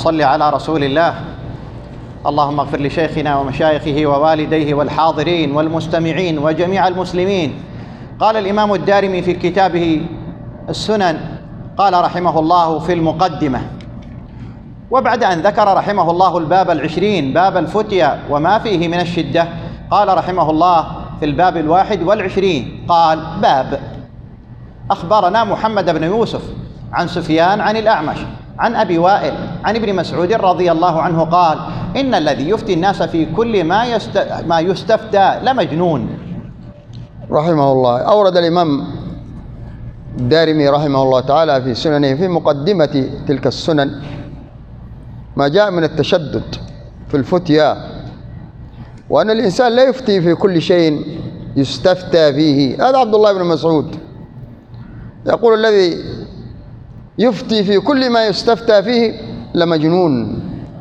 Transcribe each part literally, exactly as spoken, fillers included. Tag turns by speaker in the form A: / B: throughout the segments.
A: صل على رسول الله. اللهم اغفر لشيخنا ومشايخه ووالديه والحاضرين والمستمعين وجميع المسلمين. قال الإمام الدارمي في كتابه السنن، قال رحمه الله في المقدمة: وبعد أن ذكر رحمه الله الباب العشرين باب الفتيا وما فيه من الشدة، قال رحمه الله في الباب الواحد والعشرين قال: باب أخبرنا محمد بن يوسف عن سفيان عن الأعمش عن أبي وائل عن ابن مسعود رضي الله عنه قال: إن الذي يفتي الناس في كل ما, يست... ما يستفتى لمجنون.
B: رحمه الله. أورد الإمام الدارمي رحمه الله تعالى في سننه في مقدمة تلك السنن ما جاء من التشدد في الفتيا، وأن الإنسان لا يفتي في كل شيء يستفتى فيه. هذا عبد الله بن مسعود يقول: الذي يفتي في كل ما يستفتى فيه لمجنون.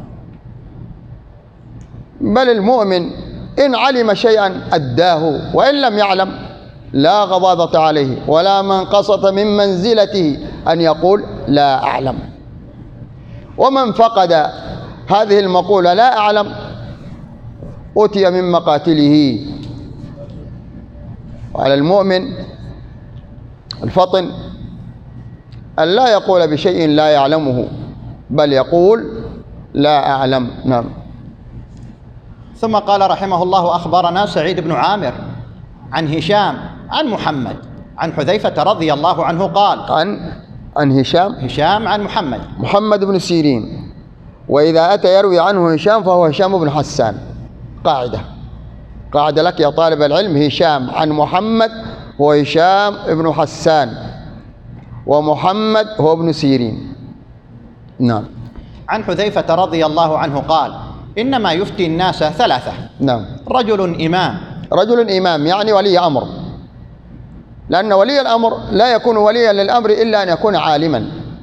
B: بل المؤمن إن علم شيئا أداه، وإن لم يعلم لا غضاضة عليه ولا منقصة من منزلته أن يقول لا أعلم. ومن فقد هذه المقولة لا أعلم أتي من مقاتله. وعلى المؤمن الفطن أن لا يقول بشيء لا يعلمه، بل يقول لا أعلم. نعم.
A: ثم قال رحمه الله: أخبرنا سعيد بن عامر عن هشام عن محمد عن حذيفة رضي الله عنه قال:
B: عن عن هشام
A: هشام عن محمد
B: محمد بن سيرين. وإذا أتى يروي عنه هشام فهو هشام بن حسان. قاعدة قاعدة لك يا طالب العلم: هشام عن محمد هو هشام بن حسان، ومحمد هو ابن سيرين. نعم.
A: عن حذيفة رضي الله عنه قال: إنما يفتي الناس ثلاثة.
B: نعم.
A: رجل إمام.
B: رجل إمام يعني ولي أمر، لأن ولي الأمر لا يكون وليا للأمر إلا أن يكون عالما،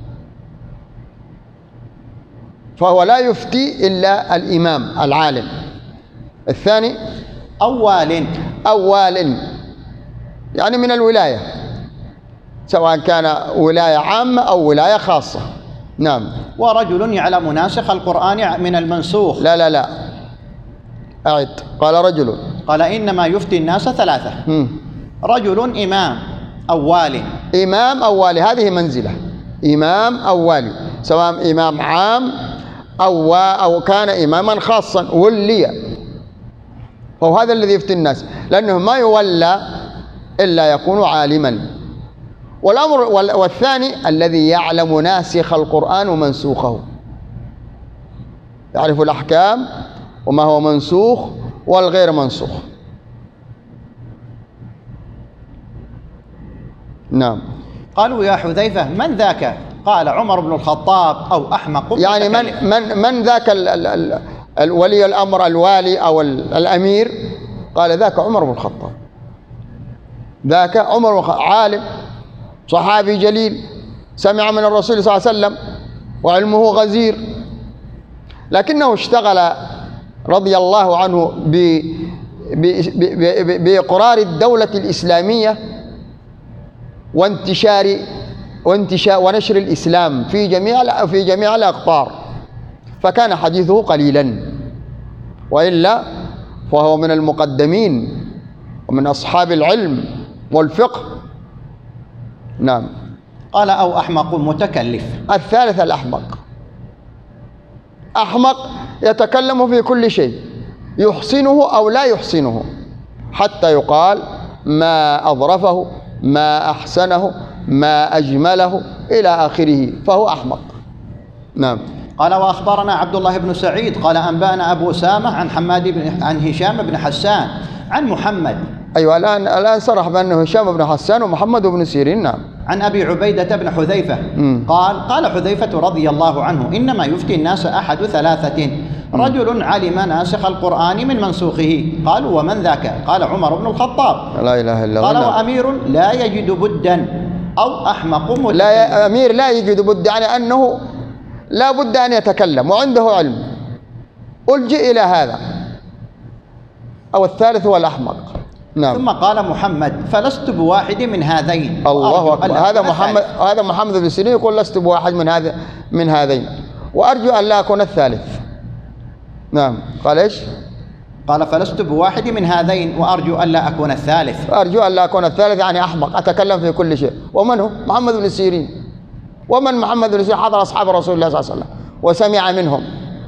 B: فهو لا يفتي إلا الإمام العالم. الثاني
A: أوال.
B: أوال يعني من الولاية، سواء كان ولاية عامة أو ولاية خاصة. نعم.
A: ورجل يعلم ناسخ القرآن من المنسوخ.
B: لا لا لا أعد. قال رجل.
A: قال: إنما يفتي الناس ثلاثة.
B: مم.
A: رجل إمام أوال.
B: إمام أوالي هذه منزلة، إمام أوالي، سواء إمام عام أو أو كان إماما خاصا ولي، فهو هذا الذي يفتي الناس، لأنه ما يولى إلا يكون عالما. والأمر والثاني الذي يعلم ناسخ القرآن ومنسوخه، يعرف الأحكام وما هو منسوخ والغير منسوخ. نعم.
A: قالوا: يا حذيفة من ذاك؟ قال: عمر بن الخطاب أو أحمق.
B: يعني من من من ذاك ال ال ال ولي الأمر الوالي أو الأمير؟ قال: ذاك عمر بن الخطاب. ذاك عمر بن الخطاب، عالم صحابي جليل، سمع من الرسول صلى الله عليه وسلم وعلمه غزير، لكنه اشتغل رضي الله عنه بإقرار الدولة الإسلامية وانتشار وانتشار ونشر الإسلام في جميع في جميع الأقطار، فكان حديثه قليلا، وإلا فهو من المقدمين ومن أصحاب العلم والفقه. نعم.
A: قال: أو أحمق متكلف.
B: الثالث الأحمق. أحمق يتكلم في كل شيء، يحسنه أو لا يحسنه، حتى يقال ما أظرفه ما أحسنه ما أجمله إلى آخره، فهو أحمق. نعم.
A: قال: وأخبرنا عبد الله بن سعيد قال: أنبأنا أبو أسامة عن حماد بن عن هشام بن حسان عن محمد.
B: أيوة الآن الآن صرح بأنه هشام بن حسان ومحمد بن سيرين. نعم.
A: عن أبي عبيدة بن حذيفة
B: مم.
A: قال: قال حذيفة رضي الله عنه: إنما يفتي الناس أحد ثلاثة: رجل علم ناسخ القرآن من منسوخه. قالوا: ومن ذاك؟ قال: عمر بن الخطاب.
B: لا إله إلا الله.
A: قال: وأمير لا يجد بدا أو أحمق متكلم.
B: لا أمير لا يجد بد، يعني أنه لا بد أن يتكلم وعنده علم، ألجئ إلى هذا. أو الثالث هو الأحمق. نعم.
A: ثم قال محمد: فلست بواحد من هذين.
B: الله أكبر. هذا محمد هذا محمد بن سيرين يقول: لست بواحد من هذا من هذين. وأرجو أن لا أكون الثالث. نعم. قال إيش؟
A: قال فلست بواحد من هذين وأرجو أن لا أكون الثالث.
B: أرجو أن لا أكون الثالث يعني أحمق، أتكلم في كل شيء. ومن هو؟ محمد بن سيرين. ومن محمد بن سيرين؟ حضر أصحاب رسول الله صلى الله عليه وسلم وسمع منهم.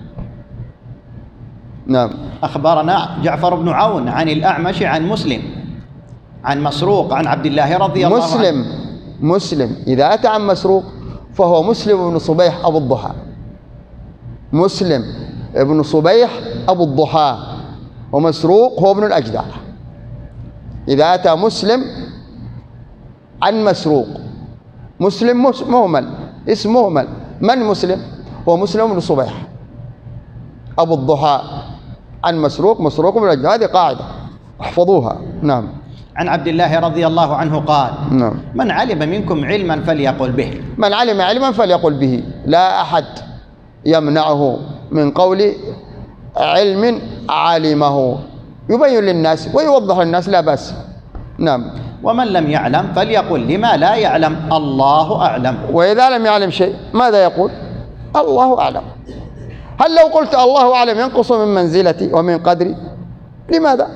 B: نعم.
A: أخبرنا جعفر بن عون عن الأعمش عن مسلم عن مسروق عن عبد الله رضي الله عنه.
B: مسلم مسلم إذا أتى عن مسروق فهو مسلم بن صبيح أبو الضحى. مسلم ابن صبيح أبو الضحى، ومسروق هو ابن الأجدع. إذا أتى مسلم عن مسروق، مسلم مهمل، اسم مهمل. من مسلم؟ هو مسلم بن صبيح أبو الضحى عن مسروق، مسروق بن الأجدع. هذه قاعدة احفظوها. نعم.
A: عن عبد الله رضي الله عنه قال:
B: نعم.
A: من علم منكم علما فليقل به.
B: من علم علما فليقل به، لا أحد يمنعه من قول علم علمه، يبين للناس ويوضح للناس، لا بأس. نعم.
A: ومن لم يعلم فليقل لما لا يعلم الله أعلم.
B: وإذا لم يعلم شيء ماذا يقول؟ الله أعلم. هل لو قلت الله أعلم ينقص من منزلتي ومن قدري؟ لماذا؟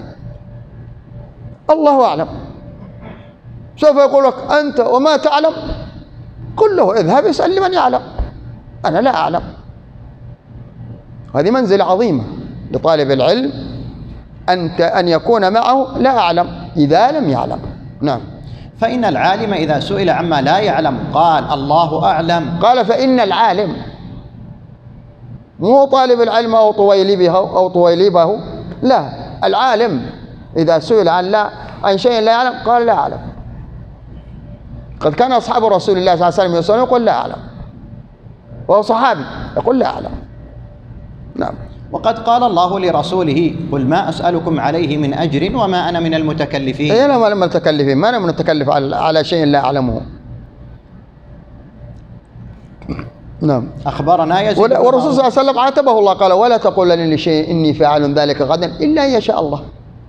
B: الله أعلم. سوف يقول لك أنت وما تعلم، قل له اذهب اسأل لمن يعلم، أنا لا أعلم. هذه منزلة عظيمة لطالب العلم، أنت أن يكون معه لا أعلم إذا لم يعلم. نعم.
A: فإن العالم إذا سئل عما لا يعلم قال الله أعلم.
B: قال فإن العالم، مو طالب العلم أو طويلبه أو طويلبه، لا، العالم إذا سئل عن لا عن شيء لا يعلم قال لا أعلم. قد كان أصحاب رسول الله صلى الله عليه وسلم يسألون يقول لا أعلم، وهو صحابي يقول لا أعلم. نعم.
A: وقد قال الله لرسوله: قل ما أسألكم عليه من أجر وما أنا من المتكلفين.
B: أي أنا من المتكلفين، ما أنا من المتكلف على شيء لا أعلمه. نعم.
A: أخبرنا يزيد
B: والرسول صلى الله عليه وسلم عاتبه الله قال: ولا تقولن لشيء إني فاعل ذلك غدا إلا أن يشاء الله.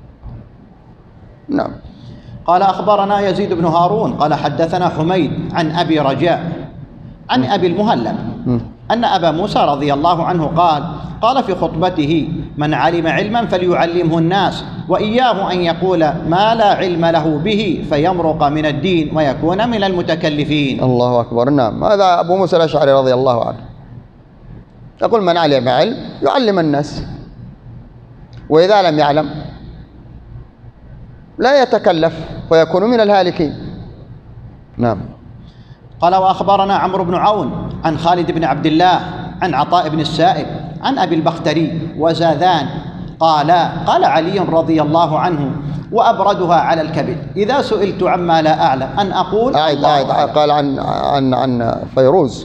B: نعم.
A: قال أخبرنا يزيد بن هارون قال حدثنا حميد عن أبي رجاء عن أبي المهلب أن أبا موسى رضي الله عنه قال: قال في خطبته: من علم علما فليعلمه الناس، وإياه أن يقول ما لا علم له به فيمرق من الدين ويكون من المتكلفين.
B: الله أكبر. نعم. هذا أبو موسى الأشعري رضي الله عنه يقول: من علم علم يعلم الناس، وإذا لم يعلم لا يتكلف ويكون من الهالكين. نعم.
A: قال: وأخبرنا عمرو بن عون عن خالد بن عبد الله عن عطاء بن السائب عن أبي البختري وزاذان قال: قال علي رضي الله عنه: وأبردها على الكبد إذا سئلت عما لا أعلم أن أقول
B: أعد أعد قال عن عن عن فيروز،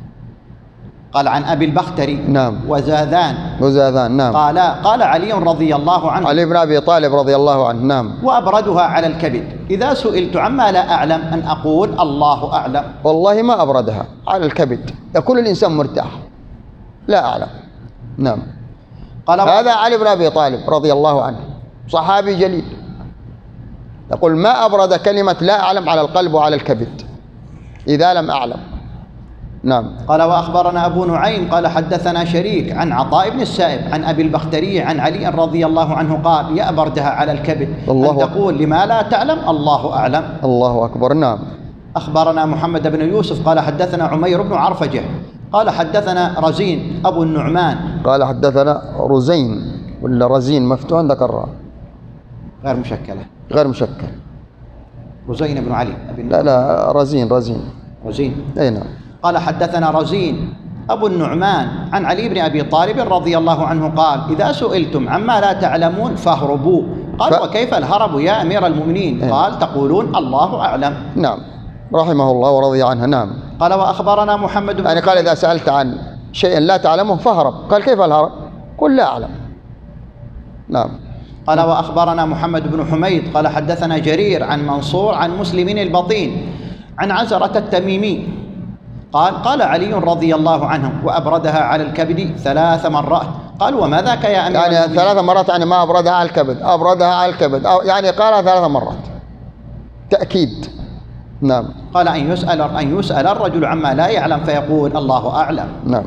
A: قال عن أبي البختري.
B: نعم.
A: وزاذان
B: وزاذان. نعم.
A: قال قال علي رضي الله عنه،
B: علي بن أبي طالب رضي الله عنه. نعم.
A: وأبردها على الكبد إذا سئلت عما لا أعلم أن أقول الله أعلم.
B: والله ما أبردها على الكبد، يكون الإنسان مرتاح، لا أعلم. نعم.
A: قال
B: هذا علي بن أبي طالب رضي الله عنه صحابي جليل، يقول: ما أبرد كلمة لا أعلم على القلب وعلى الكبد إذا لم أعلم. نعم.
A: قال: وأخبرنا أبو نعيم قال حدثنا شريك عن عطاء بن السائب عن أبي البختري عن علي رضي الله عنه قال: يا أبردها على الكبد أن تقول لما لا تعلم الله أعلم.
B: الله أكبر. نعم.
A: أخبرنا محمد بن يوسف قال حدثنا عمير بن عرفجة قال حدثنا رزين أبو النعمان
B: قال حدثنا رزين ولا رزين مفتوح ذكر
A: غير مشكلة
B: غير مشكل
A: رزين بن علي أبي
B: لا لا رزين رزين
A: رزين
B: أي نعم.
A: قال حدثنا رزين أبو النعمان عن علي بن أبي طالب رضي الله عنه قال: إذا سئلتم عما لا تعلمون فاهربوا. قال: ف... وكيف الهرب يا أمير المؤمنين؟ أي. قال: تقولون الله أعلم.
B: نعم. رحمه الله ورضي عنه. نعم.
A: قال: وأخبرنا محمد بن
B: يعني قال: إذا سألت عن شيء لا تعلمه فاهرب. قال: كيف الهرب؟ قل لا أعلم. نعم.
A: قال: وأخبرنا محمد بن حميد قال حدثنا جرير عن منصور عن مسلم البطين عن عزرة التميمي قال: قال علي رضي الله عنه: وأبردها على الكبد ثلاث مرات. قال: وما ذاك يا أمير
B: يعني
A: المؤمنين؟
B: ثلاث مرات يعني ما أبردها على الكبد، أبردها على الكبد، أو يعني قالها ثلاث مرات تأكيد. نعم.
A: قال: أن يسأل أن يسأل الرجل عما لا يعلم فيقول الله أعلم.
B: نعم.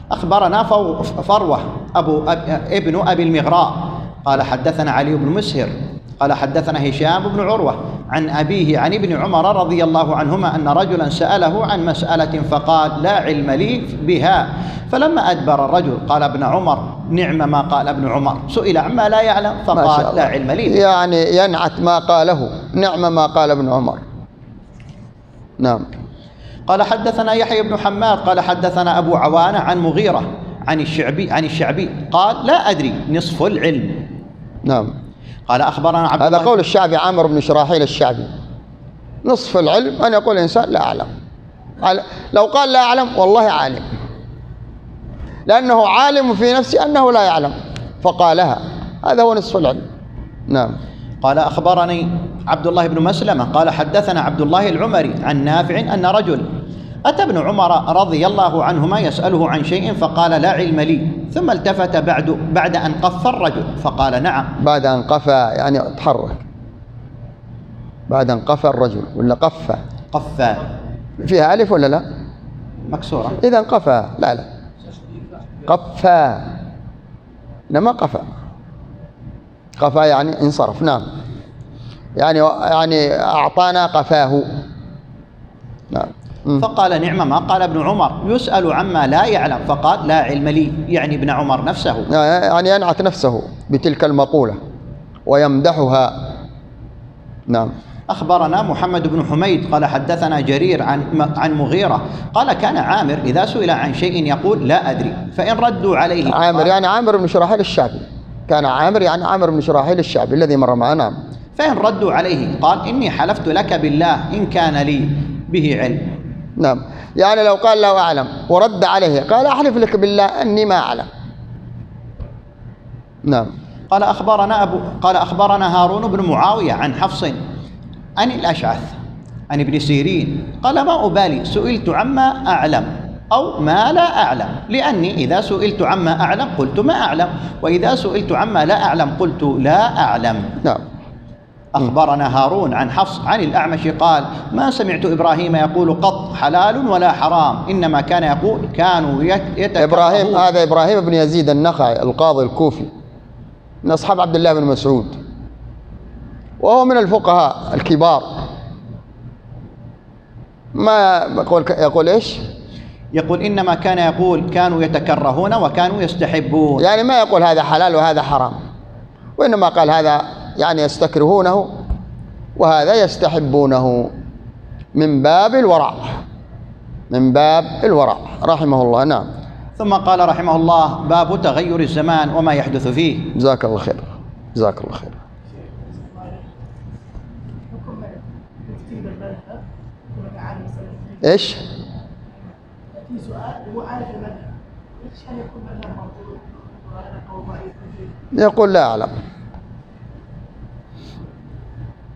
A: أخبرنا فروة أبو ابن أبي المغراء قال حدثنا علي بن مسهر قال حدثنا هشام بن عروة عن أبيه عن ابن عمر رضي الله عنهما أن رجلا سأله عن مسألة فقال لا علم لي بها، فلما أدبر الرجل قال ابن عمر نعم ما قال ابن عمر، سئل عما لا يعلم فقال لا علم لي بها.
B: يعني ينعت ما قاله، نعم ما قال ابن عمر. نعم.
A: قال حدثنا يحيى بن حماد قال حدثنا أبو عوانة عن مغيرة عن الشعبي عن الشعبي قال لا أدري نصف العلم.
B: نعم.
A: قال أخبرنا عبد
B: هذا
A: الله
B: قول الشعبي عامر بن شراحيل الشعبي، نصف العلم أن يقول الإنسان لا أعلم. لو قال لا أعلم والله عالم، لأنه عالم في نفسه أنه لا يعلم فقالها، هذا هو نصف العلم. نعم.
A: قال أخبرني عبد الله بن مسلمة قال حدثنا عبد الله العمري عن نافع أن رجل أتى ابن عمر رضي الله عنهما يسأله عن شيء فقال لا علم لي، ثم التفت بعد بعد أن قف الرجل فقال نعم.
B: بعد أن قفى يعني تحرك، بعد أن قفى الرجل ولا قفى؟
A: قفى
B: فيها ألف ولا لا؟
A: مكسورة.
B: إذا قفى لا لا قفى، إنما قفى، قفى يعني انصرف. نعم. يعني يعني أعطانا قفاه. نعم.
A: فقال نعم ما قال ابن عمر، يسأل عما لا يعلم فقال لا علم لي، يعني ابن عمر نفسه،
B: يعني ينعت نفسه بتلك المقولة ويمدحها. نعم.
A: أخبرنا محمد بن حميد قال حدثنا جرير عن عن مغيرة قال كان عامر إذا سئل عن شيء يقول لا أدري، فإن ردوا عليه
B: عامر يعني عامر بن شراحيل الشعبي، كان عامر يعني عامر بن شراحيل الشعبي الذي مر معنا. نعم.
A: فإن ردوا عليه قال إني حلفت لك بالله إن كان لي به علم.
B: نعم. يعني لو قال لا أعلم ورد عليه قال أحلف لك بالله أني ما أعلم. نعم.
A: قال أخبرنا أبو قال أخبرنا هارون بن معاوية عن حفص عن الأشعث عن ابن سيرين قال ما أبالي سئلت عما أعلم أو ما لا أعلم، لأني إذا سئلت عما أعلم قلت ما أعلم، وإذا سئلت عما لا أعلم قلت لا أعلم.
B: نعم.
A: أخبرنا هارون عن حفص عن الأعمش قال ما سمعت إبراهيم يقول قط حلال ولا حرام، إنما كان يقول كانوا يتكرهون.
B: إبراهيم هذا إبراهيم بن يزيد النخعي القاضي الكوفي من أصحاب عبد الله بن مسعود، وهو من الفقهاء الكبار. ما يقول يقول إيش؟
A: يقول إنما كان يقول كانوا يتكرهون وكانوا يستحبون،
B: يعني ما يقول هذا حلال وهذا حرام، وإنما قال هذا يعني يستكرهونه وهذا يستحبونه من باب الورع، من باب الورع رحمه الله. نعم.
A: ثم قال رحمه الله باب تغير الزمان وما يحدث فيه.
B: جزاك الله خير. جزاك الله خير. ايش؟
C: في سؤال هو عارف المذهب، ايش هل يكون مذهب مرفوض وهذا قول ضعيف؟
B: يقول لا أعلم.